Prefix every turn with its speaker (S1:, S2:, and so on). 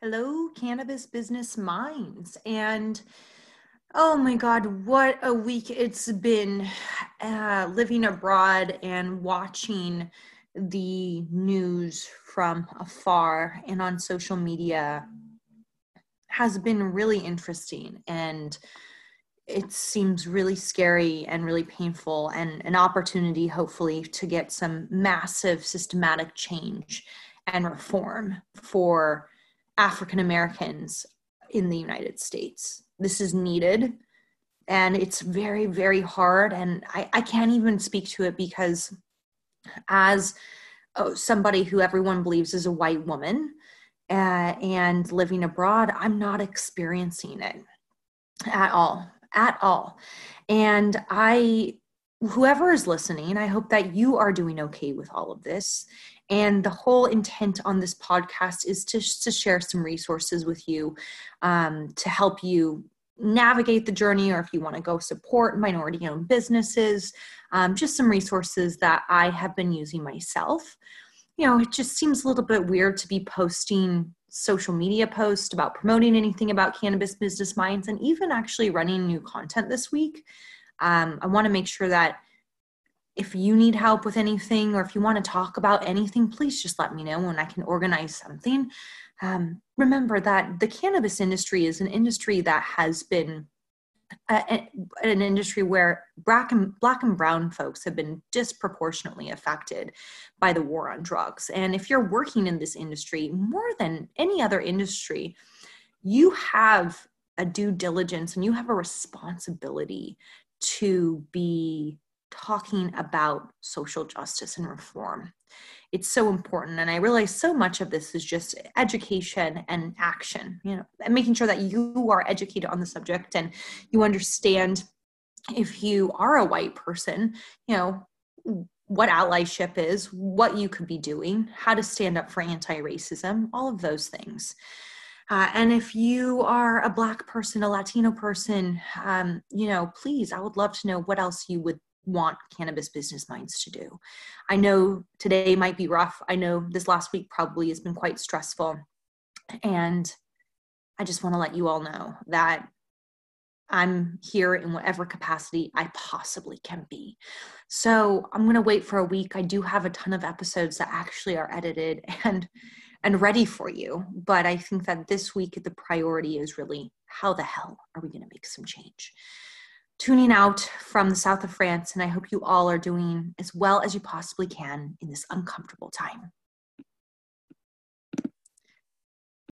S1: Hello, Cannabis Business Minds. And oh my God, what a week it's been living abroad and watching the news from afar and on social media has been really interesting. And it seems really scary and really painful, and an opportunity, hopefully, to get some massive systematic change and reform for African Americans in the United States. This is needed, and it's very, very hard. And I can't even speak to it because, as somebody who everyone believes is a white woman and living abroad, I'm not experiencing it at all, at all. And whoever is listening, I hope that you are doing okay with all of this. And the whole intent on this podcast is to share some resources with you to help you navigate the journey, or if you want to go support minority-owned businesses, just some resources that I have been using myself. It just seems a little bit weird to be posting social media posts about promoting anything about Cannabis Business Minds, and even actually running new content this week. I want to make sure that if you need help with anything, or if you want to talk about anything, please just let me know and I can organize something. Remember that the cannabis industry is an industry that has been an industry where black and brown folks have been disproportionately affected by the war on drugs. And if you're working in this industry, more than any other industry, you have a due diligence and you have a responsibility to be talking about social justice and reform. It's so important. And I realize so much of this is just education and action, and making sure that you are educated on the subject and you understand, if you are a white person, what allyship is, what you could be doing, how to stand up for anti-racism, all of those things. And if you are a Black person, a Latino person, please, I would love to know what else you would want Cannabis Business Minds to do. I know today might be rough. I know this last week probably has been quite stressful. And I just want to let you all know that I'm here in whatever capacity I possibly can be. So I'm going to wait for a week. I do have a ton of episodes that actually are edited and ready for you. But I think that this week the priority is really, how the hell are we going to make some change? Tuning out from the south of France, and I hope you all are doing as well as you possibly can in this uncomfortable time.